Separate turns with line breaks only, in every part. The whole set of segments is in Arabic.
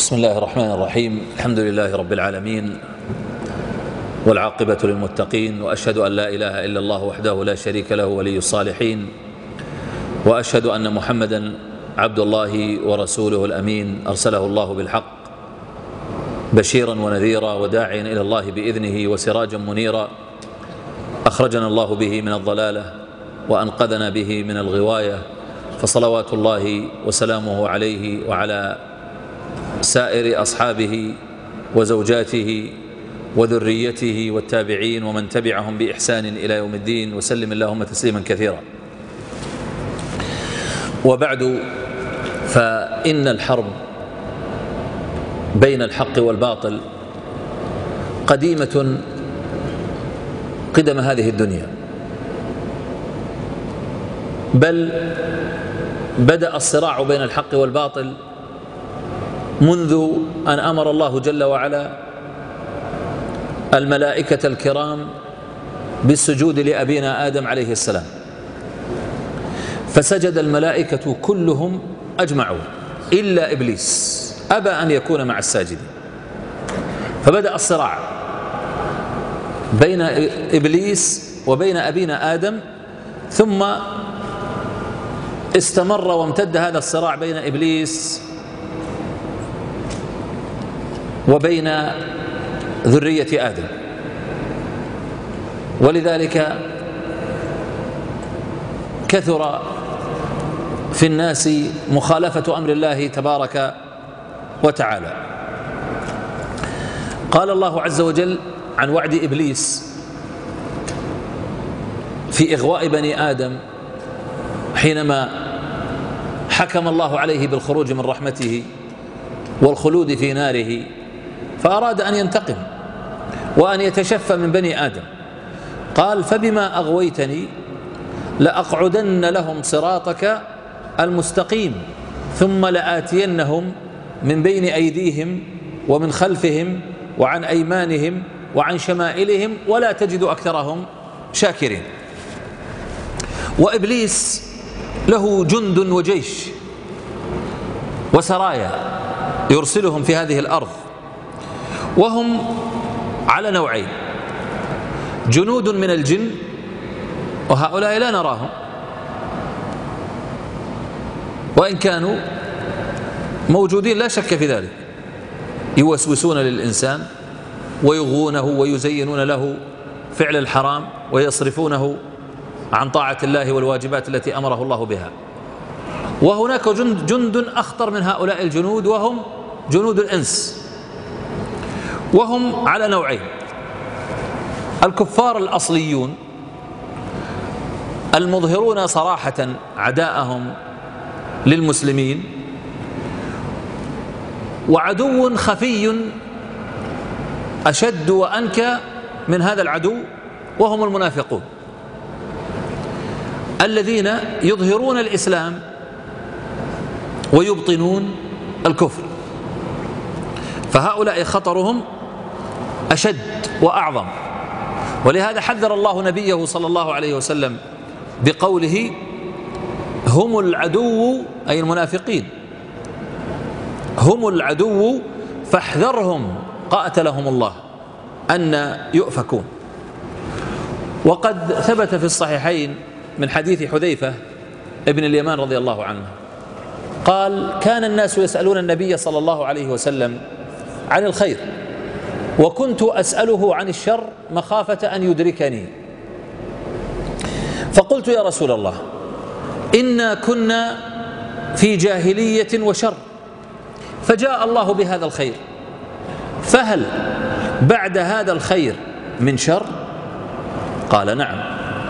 بسم الله الرحمن الرحيم. الحمد لله رب العالمين، والعاقبة للمتقين، وأشهد أن لا إله إلا الله وحده لا شريك له ولي الصالحين، وأشهد أن محمدا عبد الله ورسوله الأمين، أرسله الله بالحق بشيرا ونذيرا وداعيا إلى الله بإذنه وسراجا منيرا، أخرجنا الله به من الضلالة وأنقذنا به من الغواية، فصلوات الله وسلامه عليه وعلى سائر أصحابه وزوجاته وذريته والتابعين ومن تبعهم بإحسان إلى يوم الدين، وسلم اللهم تسليما كثيرا. وبعد، فإن الحرب بين الحق والباطل قديمة قدم هذه الدنيا، بل بدأ الصراع بين الحق والباطل منذ أن أمر الله جل وعلا الملائكة الكرام بالسجود لأبينا آدم عليه السلام، فسجد الملائكة كلهم أجمعون إلا إبليس أبى أن يكون مع الساجدين، فبدأ الصراع بين إبليس وبين أبينا آدم، ثم استمر وامتد هذا الصراع بين إبليس وبين ذرية آدم، ولذلك كثر في الناس مخالفة أمر الله تبارك وتعالى. قال الله عز وجل عن وعد إبليس في إغواء بني آدم حينما حكم الله عليه بالخروج من رحمته والخلود في ناره، فأراد أن ينتقم وأن يتشفى من بني آدم، قال: فبما أغويتني لأقعدن لهم صراطك المستقيم ثم لآتينهم من بين أيديهم ومن خلفهم وعن أيمانهم وعن شمائلهم ولا تجد أكثرهم شاكرين. وإبليس له جند وجيش وسرايا يرسلهم في هذه الأرض، وهم على نوعين: جنود من الجن، وهؤلاء لا نراهم وإن كانوا موجودين لا شك في ذلك، يوسوسون للإنسان ويغوونه ويزينون له فعل الحرام ويصرفونه عن طاعة الله والواجبات التي أمره الله بها. وهناك جند أخطر من هؤلاء الجنود، وهم جنود الإنس، وهم على نوعين: الكفار الأصليون المظهرون صراحة عداءهم للمسلمين، وعدو خفي أشد وأنكى من هذا العدو، وهم المنافقون الذين يظهرون الإسلام ويبطنون الكفر، فهؤلاء خطرهم أشد وأعظم. ولهذا حذر الله نبيه صلى الله عليه وسلم بقوله: هم العدو، أي المنافقين هم العدو فاحذرهم قاتلهم الله أن يؤفكون. وقد ثبت في الصحيحين من حديث حذيفة ابن اليمان رضي الله عنه قال: كان الناس يسألون النبي صلى الله عليه وسلم عن الخير، وكنت أسأله عن الشر مخافة أن يدركني، فقلت: يا رسول الله، إنا كنا في جاهلية وشر، فجاء الله بهذا الخير، فهل بعد هذا الخير من شر؟ قال: نعم.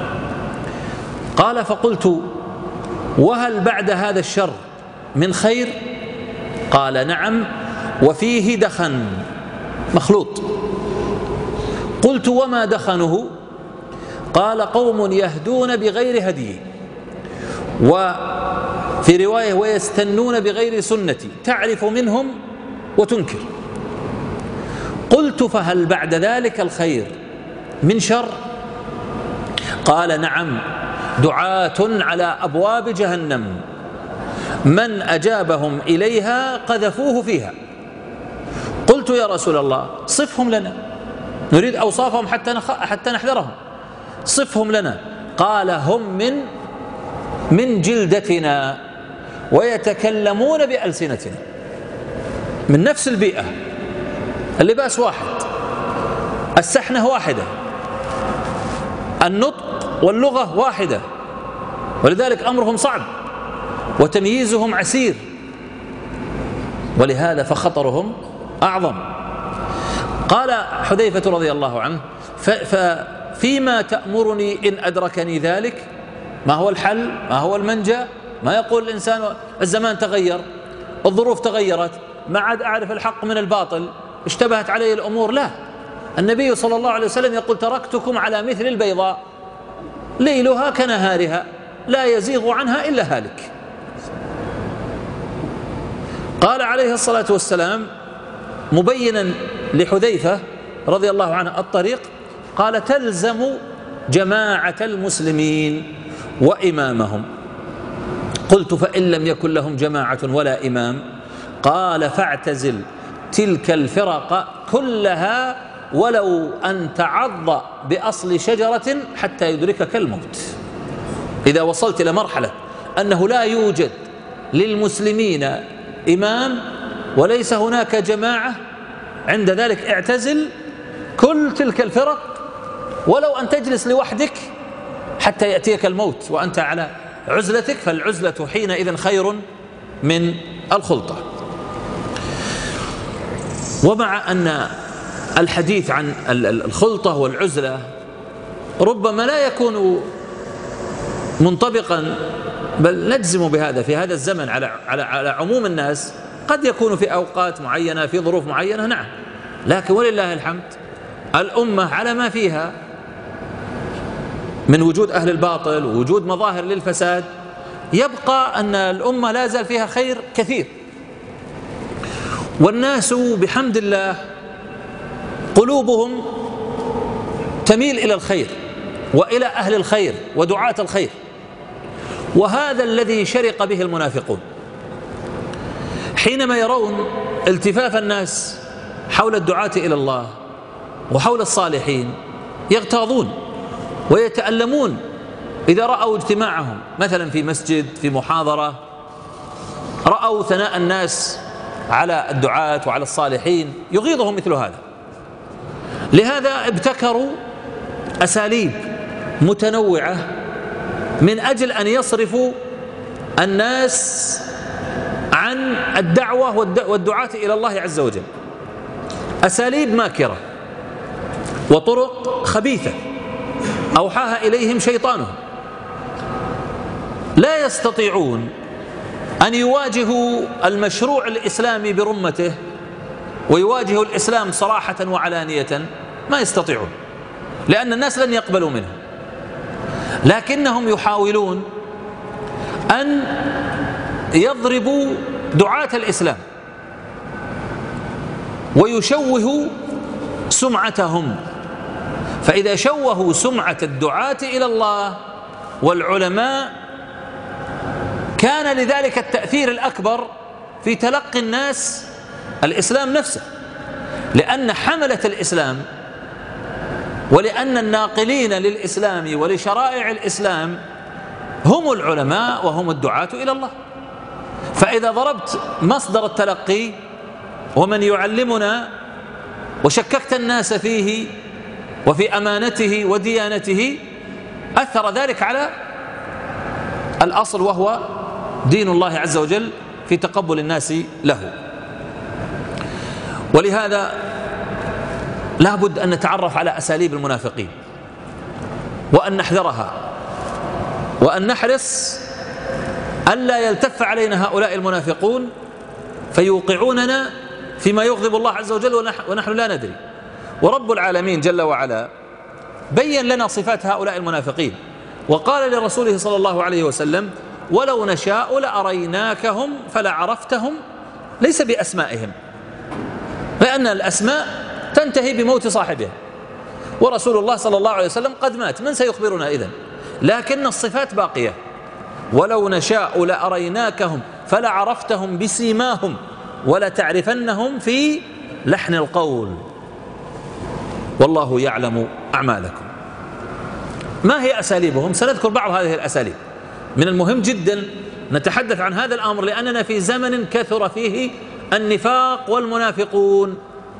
قال: فقلت: وهل بعد هذا الشر من خير؟ قال: نعم، وفيه دخن مخلوط. قلت: وما دخنه؟ قال: قوم يهدون بغير هدي، وفي رواية ويستنون بغير سنتي، تعرف منهم وتنكر. قلت: فهل بعد ذلك الخير من شر؟ قال: نعم، دعاة على أبواب جهنم، من أجابهم إليها قذفوه فيها. قلت يا رسول الله صفهم لنا، نريد أوصافهم حتى نحذرهم، صفهم لنا. قال هم من جلدتنا ويتكلمون بألسنتنا، من نفس البيئة، اللباس واحد، السحنة واحدة، النطق واللغة واحدة، ولذلك أمرهم صعب وتمييزهم عسير، ولهذا فخطرهم أعظم. قال حذيفة رضي الله عنه ففيما تأمرني إن أدركني ذلك؟ ما هو الحل؟ ما هو المنجى؟ ما يقول الإنسان الزمان تغير، الظروف تغيرت، ما عاد أعرف الحق من الباطل، اشتبهت علي الأمور. لا، النبي صلى الله عليه وسلم يقول تركتكم على مثل البيضاء ليلها كنهارها لا يزيغ عنها إلا هالك. قال عليه الصلاة والسلام مبينا لحذيفة رضي الله عنه الطريق، قال تلزم جماعة المسلمين وإمامهم. قلت فإن لم يكن لهم جماعة ولا إمام؟ قال فاعتزل تلك الفرق كلها ولو أن تعض بأصل شجرة حتى يدركك الموت. إذا وصلت إلى مرحلة أنه لا يوجد للمسلمين إمام وليس هناك جماعة، عند ذلك اعتزل كل تلك الفرق ولو أن تجلس لوحدك حتى يأتيك الموت وأنت على عزلتك، فالعزلة حينئذ خير من الخلطة. ومع أن الحديث عن الخلطة والعزلة ربما لا يكون منطبقا، بل نجزم بهذا في هذا الزمن على عموم الناس، قد يكون في أوقات معينة في ظروف معينة، نعم، لكن ولله الحمد الأمة على ما فيها من وجود أهل الباطل ووجود مظاهر للفساد، يبقى أن الأمة لا زال فيها خير كثير، والناس بحمد الله قلوبهم تميل إلى الخير وإلى أهل الخير ودعاة الخير. وهذا الذي شرق به المنافقون حينما يرون التفاف الناس حول الدعاة إلى الله وحول الصالحين، يغتاظون ويتألمون إذا رأوا اجتماعهم مثلا في مسجد في محاضرة، رأوا ثناء الناس على الدعاة وعلى الصالحين، يغيظهم مثل هذا. لهذا ابتكروا أساليب متنوعة من أجل أن يصرفوا الناس عن الدعوة والدعاة إلى الله عز وجل، أساليب ماكرة وطرق خبيثة أوحاها إليهم شيطانهم. لا يستطيعون أن يواجهوا المشروع الإسلامي برمته ويواجهوا الإسلام صراحة وعلانية، ما يستطيعون، لأن الناس لن يقبلوا منه، لكنهم يحاولون أن يضربوا دعاة الإسلام ويشوهوا سمعتهم. فإذا شوهوا سمعة الدعاة إلى الله والعلماء كان لذلك التأثير الأكبر في تلقي الناس الإسلام نفسه، لأن حملة الإسلام ولأن الناقلين للإسلام ولشرائع الإسلام هم العلماء وهم الدعاة إلى الله. فإذا ضربت مصدر التلقي ومن يعلمنا وشككت الناس فيه وفي أمانته وديانته، أثر ذلك على الأصل وهو دين الله عز وجل في تقبل الناس له. ولهذا لا بد أن نتعرف على أساليب المنافقين وأن نحذرها وأن نحرص ألا يلتف علينا هؤلاء المنافقون فيوقعوننا فيما يغضب الله عز وجل ونحن لا ندري. ورب العالمين جل وعلا بين لنا صفات هؤلاء المنافقين وقال لرسوله صلى الله عليه وسلم ولو نشاء لأريناكهم فلعرفتهم، ليس بأسمائهم، لأن الأسماء تنتهي بموت صاحبها، ورسول الله صلى الله عليه وسلم قد مات، من سيخبرنا إذن؟ لكن الصفات باقية. ولو نشاء لأريناكهم فلعرفتهم بسيماهم ولتعرفنهم في لحن القول، والله يعلم أعمالكم. ما هي أساليبهم؟ سنذكر بعض هذه الأساليب. من المهم جدا نتحدث عن هذا الأمر، لأننا في زمن كثر فيه النفاق والمنافقون،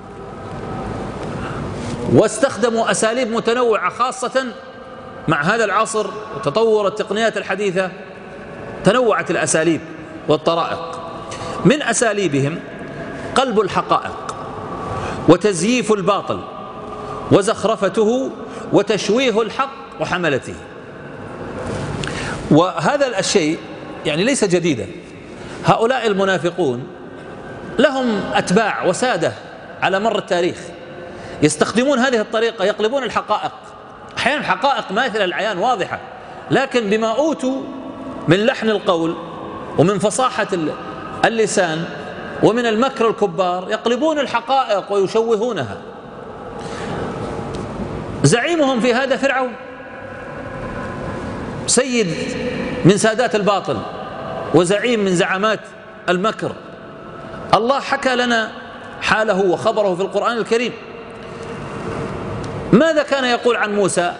واستخدموا أساليب متنوعة، خاصة مع هذا العصر وتطور التقنيات الحديثة تنوعت الأساليب والطرائق. من أساليبهم قلب الحقائق وتزييف الباطل وزخرفته وتشويه الحق وحملته. وهذا الشيء يعني ليس جديدا. هؤلاء المنافقون لهم أتباع وسادة على مر التاريخ يستخدمون هذه الطريقة، يقلبون الحقائق، أحيانا حقائق ماثلة العيان واضحة، لكن بما أوتوا من لحن القول ومن فصاحة اللسان ومن المكر الكبار يقلبون الحقائق ويشوهونها. زعيمهم في هذا فرعون، سيد من سادات الباطل وزعيم من زعامات المكر. الله حكى لنا حاله وخبره في القرآن الكريم. ماذا كان يقول عن موسى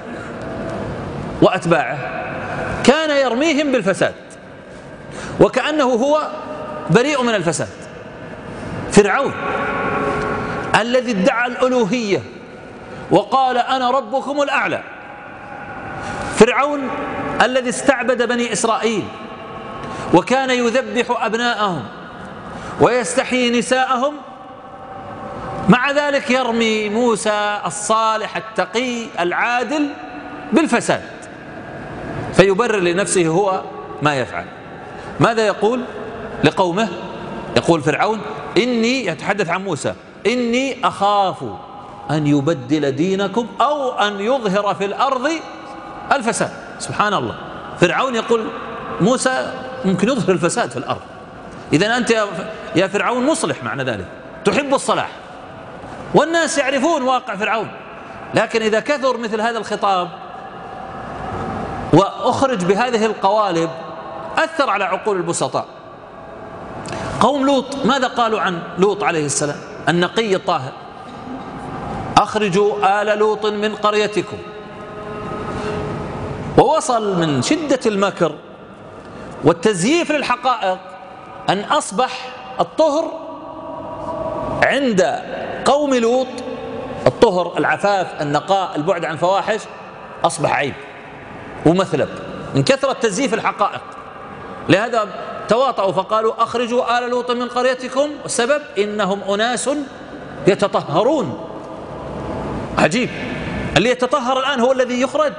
وأتباعه؟ كان يرميهم بالفساد وكأنه هو بريء من الفساد. فرعون الذي ادعى الألوهية وقال أنا ربكم الأعلى، فرعون الذي استعبد بني إسرائيل وكان يذبح أبناءهم ويستحيي نساءهم، مع ذلك يرمي موسى الصالح التقي العادل بالفساد، فيبرر لنفسه هو ما يفعل. ماذا يقول لقومه؟ يقول فرعون إني، يتحدث عن موسى، إني أخاف أن يبدل دينكم أو أن يظهر في الأرض الفساد. سبحان الله، فرعون يقول موسى ممكن يظهر الفساد في الأرض. إذن أنت يا فرعون مصلح، معنى ذلك تحب الصلاح، والناس يعرفون واقع فرعون. لكن إذا كثر مثل هذا الخطاب وأخرج بهذه القوالب أثر على عقول البسطاء. قوم لوط ماذا قالوا عن لوط عليه السلام النقي الطاهر؟ أخرجوا آل لوط من قريتكم. ووصل من شدة المكر والتزييف للحقائق أن أصبح الطهر عند قوم لوط، الطهر، العفاف، النقاء، البعد عن الفواحش، أصبح عيب ومثلب من كثرة تزييف الحقائق. لهذا تواطؤوا فقالوا أخرجوا آل لوط من قريتكم، والسبب إنهم أناس يتطهرون. عجيب، اللي يتطهر الآن هو الذي يخرج،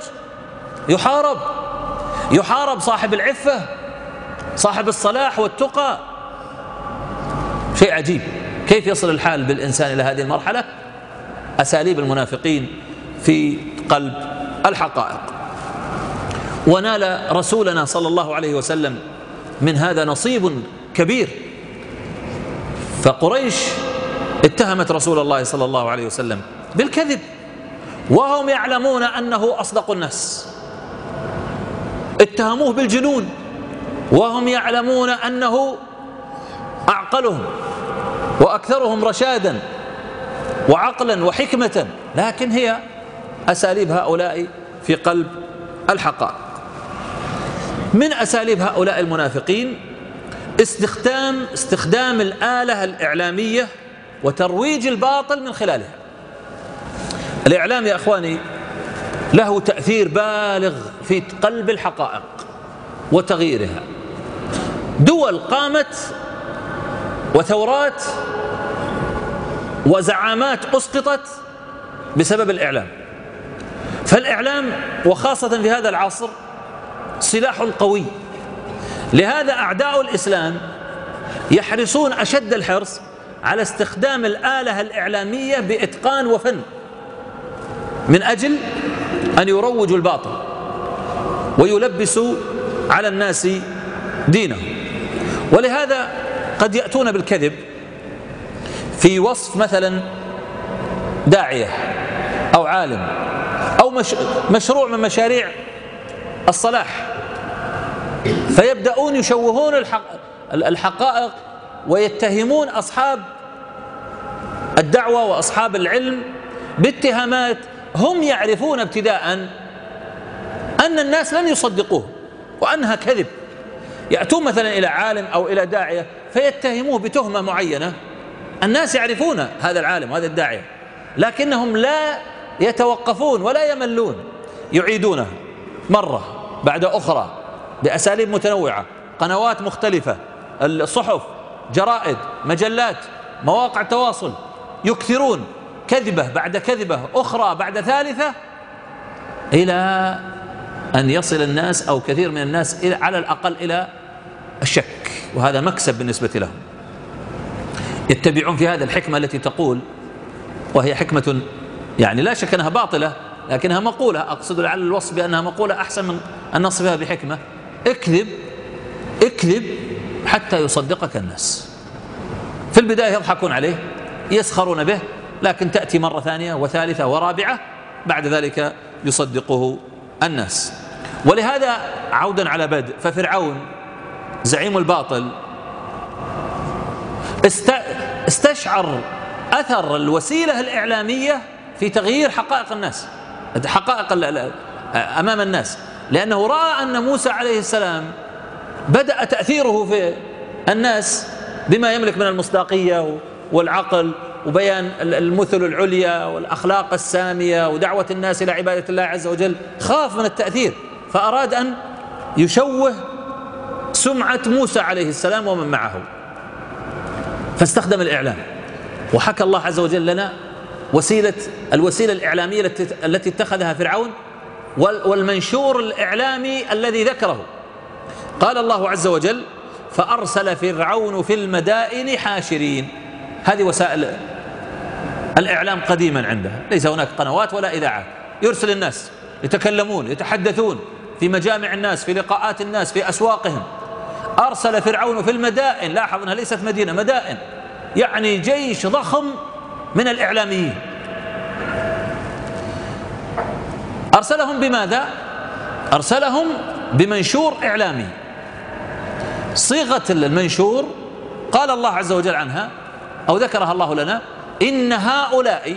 يحارب صاحب العفة، صاحب الصلاح والتقى. شيء عجيب، كيف يصل الحال بالإنسان إلى هذه المرحلة؟ أساليب المنافقين في قلب الحقائق. ونال رسولنا صلى الله عليه وسلم من هذا نصيب كبير. فقريش اتهمت رسول الله صلى الله عليه وسلم بالكذب وهم يعلمون أنه أصدق الناس، اتهموه بالجنون وهم يعلمون أنه أعقلهم وأكثرهم رشادا وعقلا وحكمة، لكن هي أساليب هؤلاء في قلب الحقائق. من أساليب هؤلاء المنافقين استخدام الآلة الإعلامية وترويج الباطل من خلالها. الإعلام يا أخواني له تأثير بالغ في قلب الحقائق وتغييرها. دول قامت وثورات وزعامات أسقطت بسبب الإعلام. فالإعلام وخاصة في هذا العصر سلاح قوي. لهذا أعداء الإسلام يحرصون أشد الحرص على استخدام الآلة الإعلامية بإتقان وفن من أجل أن يروجوا الباطل ويلبسوا على الناس دينهم. ولهذا قد يأتون بالكذب في وصف مثلا داعية أو عالم أو مشروع من مشاريع الصلاح، فيبدأون يشوهون الحقائق ويتهمون أصحاب الدعوة وأصحاب العلم باتهامات هم يعرفون ابتداء أن الناس لن يصدقوه وأنها كذب. يأتون مثلا إلى عالم أو إلى داعية فيتهموه بتهمة معينة، الناس يعرفون هذا العالم وهذا الداعية، لكنهم لا يتوقفون ولا يملون، يعيدونه مرة بعد أخرى بأساليب متنوعة، قنوات مختلفة، الصحف، جرائد، مجلات، مواقع تواصل، يكثرون كذبة بعد كذبة أخرى بعد ثالثة، إلى أن يصل الناس أو كثير من الناس على الأقل إلى الشك، وهذا مكسب بالنسبة لهم. يتبعون في هذا الحكمة التي تقول، وهي حكمة يعني لا شك أنها باطلة لكنها مقولة، أقصد لعل الوصف بأنها مقولة أحسن من أن نصفها بحكمة: اكذب اكذب حتى يصدقك الناس. في البداية يضحكون عليه، يسخرون به، لكن تأتي مرة ثانية وثالثة ورابعة، بعد ذلك يصدقه الناس. ولهذا عودا على بدء، ففرعون زعيم الباطل استشعر أثر الوسيلة الإعلامية في تغيير حقائق الناس، حقائق أمام الناس، لأنه رأى أن موسى عليه السلام بدأ تأثيره في الناس بما يملك من المصداقية والعقل وبيان المثل العليا والأخلاق السامية ودعوة الناس إلى عبادة الله عز وجل. خاف من التأثير فأراد أن يشوه سمعة موسى عليه السلام ومن معه، فاستخدم الإعلام. وحكى الله عز وجل لنا الوسيلة الإعلامية التي اتخذها فرعون والمنشور الإعلامي الذي ذكره. قال الله عز وجل: فأرسل فرعون في المدائن حاشرين. هذه وسائل الإعلام قديما عندها، ليس هناك قنوات ولا إذاعات، يرسل الناس يتكلمون يتحدثون في مجامع الناس، في لقاءات الناس، في أسواقهم. أرسل فرعون في المدائن، لاحظ أنها ليست مدينة، مدائن، يعني جيش ضخم من الإعلاميين. أرسلهم بماذا؟ أرسلهم بمنشور إعلامي. صيغة المنشور قال الله عز وجل عنها أو ذكرها الله لنا: إن هؤلاء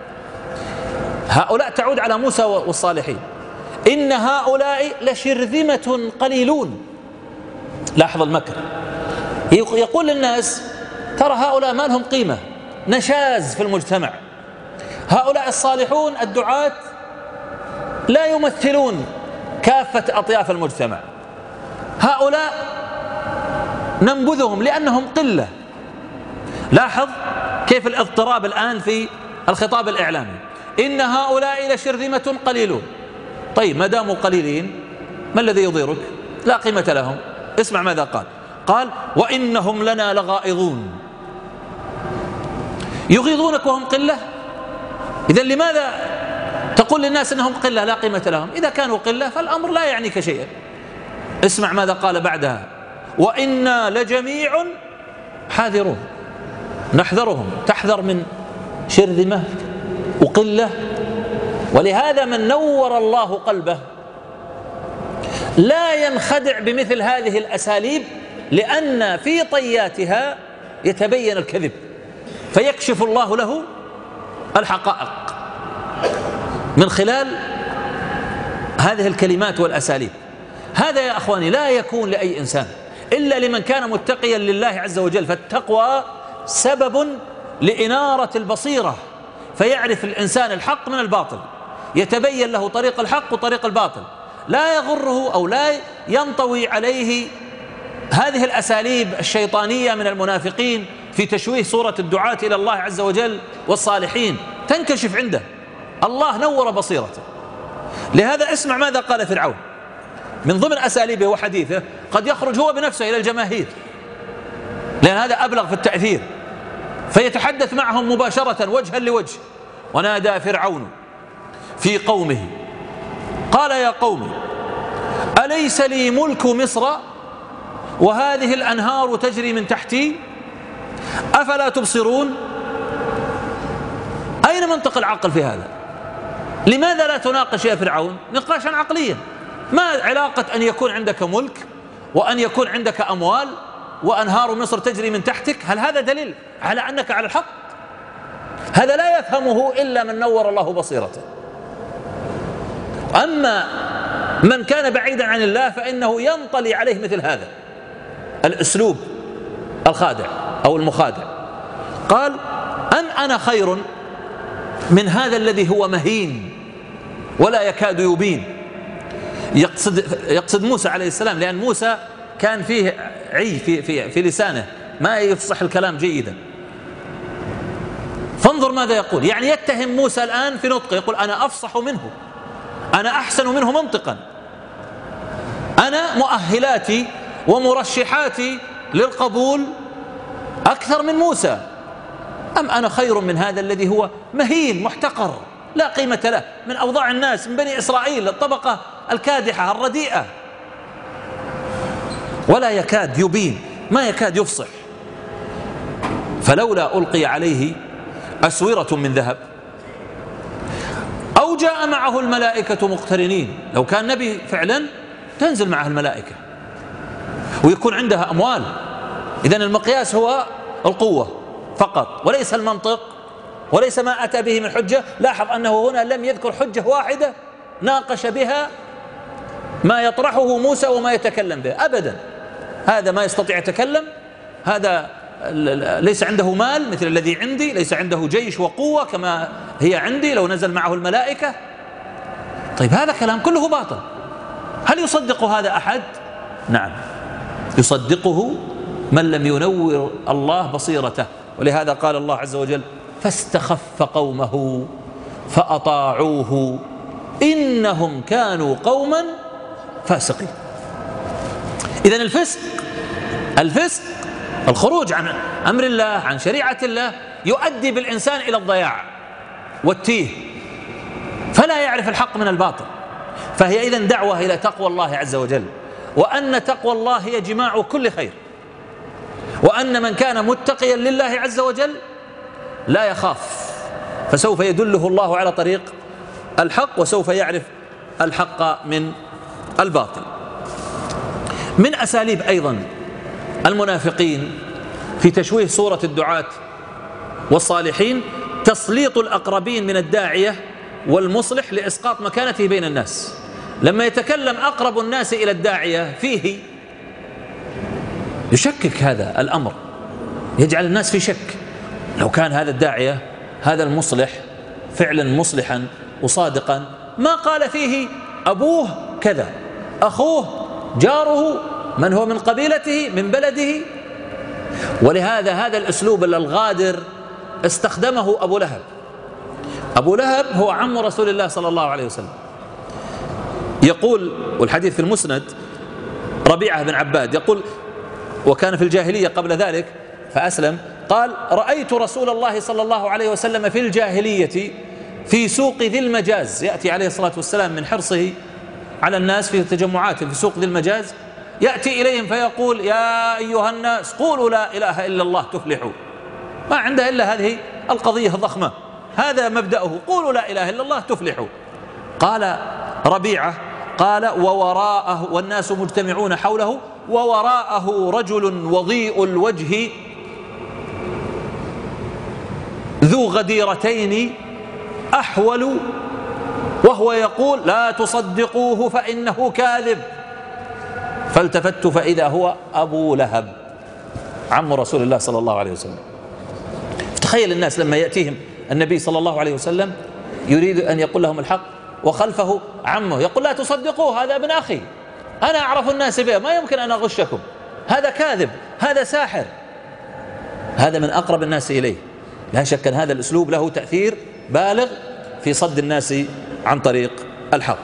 تعود على موسى والصالحين، إن هؤلاء لشرذمة قليلون. لاحظ المكر، يقول للناس: ترى هؤلاء ما لهم قيمة، نشاز في المجتمع، هؤلاء الصالحون الدعاة لا يمثلون كافة أطياف المجتمع، هؤلاء ننبذهم لأنهم قلة. لاحظ كيف الاضطراب الآن في الخطاب الإعلامي: إن هؤلاء لشرذمة قليلون. طيب ما داموا قليلين ما الذي يضيرك؟ لا قيمة لهم. اسمع ماذا قال: قال: وإنهم لنا لغائظون. يغيظونك وهم قلة؟ إذن لماذا تقول للناس إنهم قلة لا قيمة لهم؟ إذا كانوا قلة فالأمر لا يعنيك شيئا. اسمع ماذا قال بعدها: وإنا لجميع حاذرون. نحذرهم، تحذر من شرذمة وقلة. ولهذا من نور الله قلبه لا ينخدع بمثل هذه الأساليب، لأن في طياتها يتبين الكذب، فيكشف الله له الحقائق من خلال هذه الكلمات والأساليب. هذا يا أخواني لا يكون لأي إنسان إلا لمن كان متقيا لله عز وجل، فالتقوى سبب لإنارة البصيرة، فيعرف الإنسان الحق من الباطل، يتبين له طريق الحق وطريق الباطل، لا يغره أو لا ينطوي عليه هذه الأساليب الشيطانية من المنافقين في تشويه صورة الدعاة إلى الله عز وجل والصالحين، تنكشف عنده. الله نور بصيرته. لهذا اسمع ماذا قال فرعون من ضمن أساليبه وحديثه. قد يخرج هو بنفسه إلى الجماهير لأن هذا أبلغ في التأثير، فيتحدث معهم مباشرة وجها لوجه. ونادى فرعون في قومه قال: يا قوم أليس لي ملك مصر وهذه الأنهار تجري من تحتي أفلا تبصرون؟ أين منطق العقل في هذا؟ لماذا لا تناقش يا فرعون نقاشا عقليا؟ ما علاقة أن يكون عندك ملك وأن يكون عندك أموال وأنهار مصر تجري من تحتك؟ هل هذا دليل على أنك على الحق؟ هذا لا يفهمه إلا من نور الله بصيرته. أما من كان بعيدا عن الله فإنه ينطلي عليه مثل هذا الأسلوب الخادع أو المخادع. قال أنا خير من هذا الذي هو مهين ولا يكاد يبين. يقصد موسى عليه السلام، لأن موسى كان فيه عي في لسانه، ما يفصح الكلام جيدا. فانظر ماذا يقول، يعني يتهم موسى الآن في نطقه، يقول أنا أفصح منه، أنا أحسن منه منطقا، أنا مؤهلاتي ومرشحاتي للقبول أكثر من موسى. أم أنا خير من هذا الذي هو مهين محتقر لا قيمة له، من أوضاع الناس، من بني إسرائيل، الطبقة الكادحة الرديئة، ولا يكاد يبين، ما يكاد يفصح. فلولا ألقي عليه أسورة من ذهب أو جاء معه الملائكة مقترنين. لو كان نبي فعلا تنزل معه الملائكة ويكون عندها أموال. إذن المقياس هو القوة فقط وليس المنطق وليس ما أتى به من حجة. لاحظ أنه هنا لم يذكر حجة واحدة ناقش بها ما يطرحه موسى وما يتكلم به أبدا. هذا ما يستطيع يتكلم، هذا ليس عنده مال مثل الذي عندي، ليس عنده جيش وقوة كما هي عندي لو نزل معه الملائكة. طيب هذا كلام كله باطل. هل يصدق هذا أحد؟ نعم، يصدقه من لم ينور الله بصيرته. ولهذا قال الله عز وجل فاستخف قومه فأطاعوه إنهم كانوا قوما فاسقين. إذن الفسق الخروج عن أمر الله، عن شريعة الله، يؤدي بالإنسان إلى الضياع والتيه، فلا يعرف الحق من الباطل. فهي إذن دعوة إلى تقوى الله عز وجل، وأن تقوى الله هي جماع كل خير، وأن من كان متقيا لله عز وجل لا يخاف، فسوف يدله الله على طريق الحق وسوف يعرف الحق من الباطل. من أساليب أيضا المنافقين في تشويه صورة الدعاة والصالحين تسليط الأقربين من الداعية والمصلح لإسقاط مكانته بين الناس. لما يتكلم أقرب الناس إلى الداعية فيه يشكك هذا الأمر، يجعل الناس في شك. لو كان هذا الداعية هذا المصلح فعلا مصلحا وصادقا ما قال فيه أبوه كذا، أخوه، جاره، من هو من قبيلته، من بلده. ولهذا هذا الأسلوب الغادر استخدمه أبو لهب. أبو لهب هو عم رسول الله صلى الله عليه وسلم. يقول، والحديث في المسند، ربيعة بن عباد يقول، وكان في الجاهلية قبل ذلك فأسلم، قال رأيت رسول الله صلى الله عليه وسلم في الجاهلية في سوق ذي المجاز. يأتي عليه الصلاة والسلام من حرصه على الناس في تجمعات في سوق ذي المجاز، يأتي إليهم فيقول يا أيها الناس قولوا لا إله إلا الله تفلحوا. ما عنده إلا هذه القضية الضخمة، هذا مبدأه، قولوا لا إله إلا الله تفلحوا. قال ربيعة قال ووراءه، والناس مجتمعون حوله، ووراءه رجل وضيء الوجه ذو غديرتين أحول وهو يقول لا تصدقوه فإنه كاذب. فالتفت فإذا هو أبو لهب عم رسول الله صلى الله عليه وسلم. تخيل الناس لما يأتيهم النبي صلى الله عليه وسلم يريد أن يقول لهم الحق وخلفه عمه يقول لا تصدقوه، هذا ابن أخي، أنا أعرف الناس به، ما يمكن أن أغشكم، هذا كاذب، هذا ساحر. هذا من أقرب الناس إليه. لا شك أن هذا الأسلوب له تأثير بالغ في صد الناس عن طريق الحق.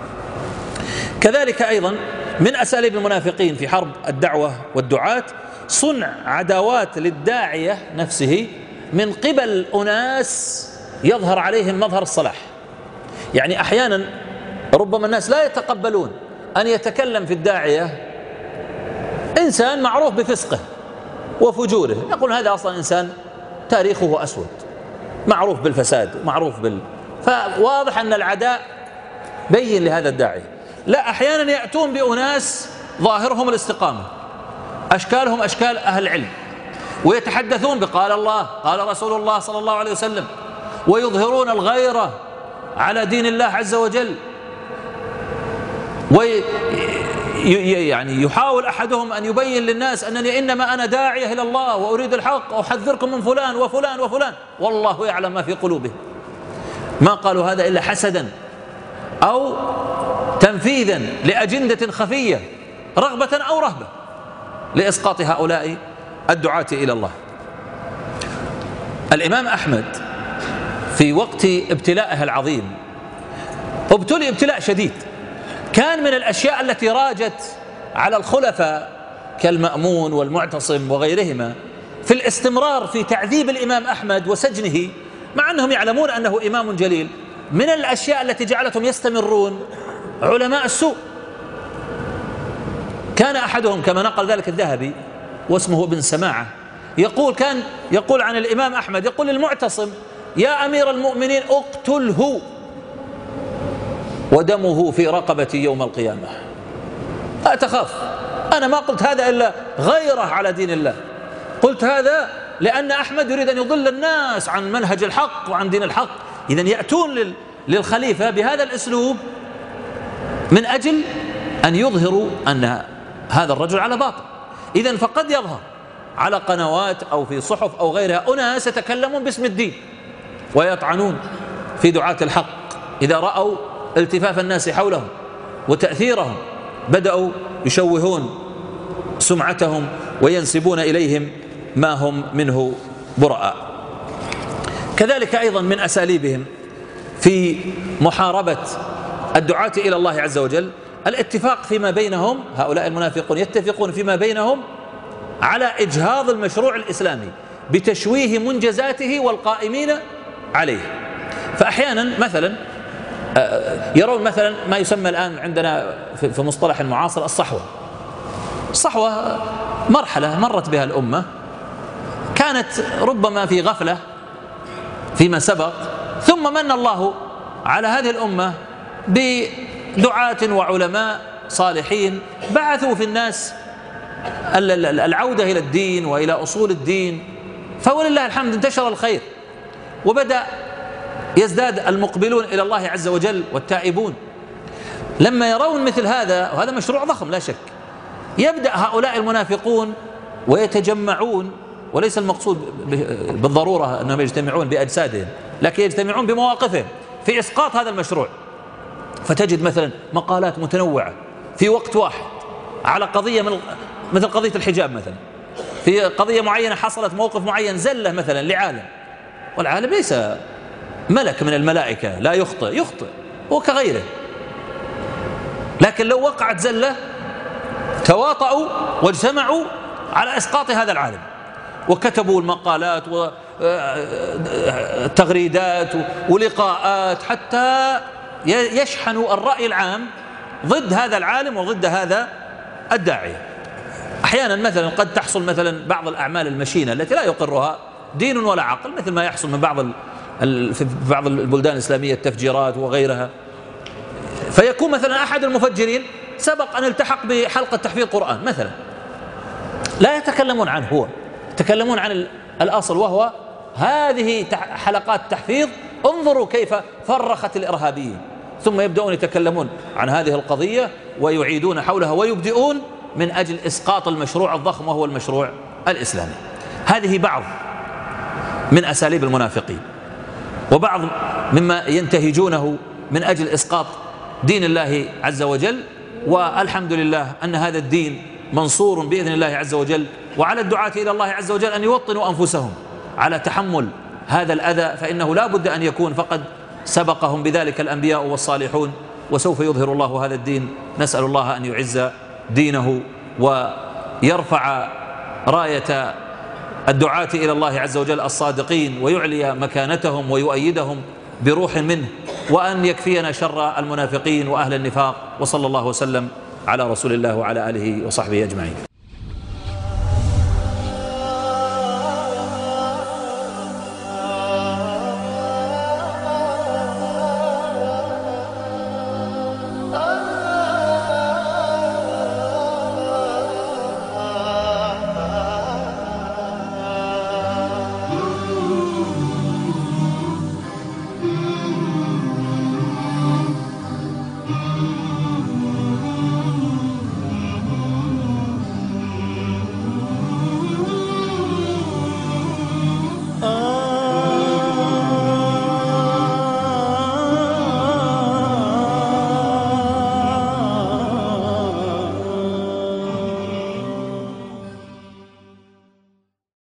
كذلك أيضا من أساليب المنافقين في حرب الدعوة والدعاة صنع عداوات للداعية نفسه من قبل أناس يظهر عليهم مظهر الصلاح. يعني أحيانا ربما الناس لا يتقبلون أن يتكلم في الداعية إنسان معروف بفسقه وفجوره، يقول هذا أصلا إنسان تاريخه أسود، معروف بالفساد ومعروف فواضح أن العداء بين لهذا الداعي. لا، أحيانا يأتون بأناس ظاهرهم الاستقامة، أشكالهم أشكال أهل العلم، ويتحدثون بقال الله قال رسول الله صلى الله عليه وسلم، ويظهرون الغيرة على دين الله عز وجل، يعني يحاول أحدهم أن يبين للناس أنني إنما أنا داعية إلى الله وأريد الحق وأحذركم من فلان وفلان وفلان، والله يعلم ما في قلوبهم. ما قالوا هذا إلا حسدا أو تنفيذا لأجندة خفية، رغبة أو رهبة لإسقاط هؤلاء الدعاة إلى الله. الإمام أحمد في وقت ابتلائه العظيم ابتلي ابتلاء شديد، كان من الأشياء التي راجت على الخلفاء كالمأمون والمعتصم وغيرهما في الاستمرار في تعذيب الإمام أحمد وسجنه، مع أنهم يعلمون أنه إمام جليل. من الأشياء التي جعلتهم يستمرون علماء السوء. كان أحدهم كما نقل ذلك الذهبي واسمه ابن سماعة كان يقول عن الإمام أحمد، يقول للمعتصم: يا أمير المؤمنين اقتله ودمه في رقبتي يوم القيامة، لا تخاف، أنا ما قلت هذا إلا غيرة على دين الله، قلت هذا لأن أحمد يريد أن يضل الناس عن منهج الحق وعن دين الحق. إذن يأتون للخليفة بهذا الأسلوب من أجل أن يظهروا أن هذا الرجل على باطل. إذن فقد يظهر على قنوات أو في صحف أو غيرها أناس يتكلمون باسم الدين ويطعنون في دعاة الحق، إذا رأوا التفاف الناس حولهم وتأثيرهم بدأوا يشوهون سمعتهم وينسبون إليهم ما هم منه براء. كذلك أيضا من أساليبهم في محاربة الدعاة إلى الله عز وجل الاتفاق فيما بينهم. هؤلاء المنافقون يتفقون فيما بينهم على إجهاض المشروع الإسلامي بتشويه منجزاته والقائمين عليه. فأحيانا مثلا يرون مثلا ما يسمى الآن عندنا في مصطلح المعاصر الصحوة مرحلة مرت بها الأمة، كانت ربما في غفلة فيما سبق، ثم من الله على هذه الأمة بدعاة وعلماء صالحين بعثوا في الناس العودة إلى الدين وإلى أصول الدين، فولله الحمد انتشر الخير وبدأ يزداد المقبلون إلى الله عز وجل والتائبون. لما يرون مثل هذا، وهذا مشروع ضخم لا شك، يبدأ هؤلاء المنافقون ويتجمعون، وليس المقصود بالضرورة أنهم يجتمعون بأجسادهم، لكن يجتمعون بمواقفهم في إسقاط هذا المشروع. فتجد مثلا مقالات متنوعة في وقت واحد على قضية مثل قضية الحجاب مثلا، في قضية معينة حصلت موقف معين، زلة مثلا لعالم، والعالم ليس ملك من الملائكة، لا يخطئ هو كغيره، لكن لو وقعت زلة تواطؤوا واجتمعوا على إسقاط هذا العالم، وكتبوا المقالات وتغريدات ولقاءات حتى يشحنوا الرأي العام ضد هذا العالم وضد هذا الداعية. أحيانا مثلا قد تحصل مثلا بعض الأعمال المشينة التي لا يقرها دين ولا عقل، مثل ما يحصل من في بعض البلدان الإسلامية التفجيرات وغيرها، فيكون مثلا أحد المفجرين سبق أن التحق بحلقة تحفيظ قرآن مثلا، لا يتكلمون عنه، هو يتكلمون عن الأصل، وهو هذه حلقات تحفيظ انظروا كيف فرخت الإرهابيين، ثم يبدأون يتكلمون عن هذه القضية ويعيدون حولها ويبدئون من أجل إسقاط المشروع الضخم وهو المشروع الإسلامي. هذه بعض من أساليب المنافقين، وبعض مما ينتهجونه من أجل إسقاط دين الله عز وجل. والحمد لله أن هذا الدين منصور بإذن الله عز وجل، وعلى الدعاة إلى الله عز وجل أن يوطنوا أنفسهم على تحمل هذا الأذى، فإنه لا بد أن يكون، فقد سبقهم بذلك الأنبياء والصالحون، وسوف يظهر الله هذا الدين. نسأل الله أن يعز دينه ويرفع راية الدعاة إلى الله عز وجل الصادقين، ويعلي مكانتهم ويؤيدهم بروح منه، وأن يكفينا شر المنافقين وأهل النفاق. وصلى الله وسلم على رسول الله وعلى آله وصحبه أجمعين.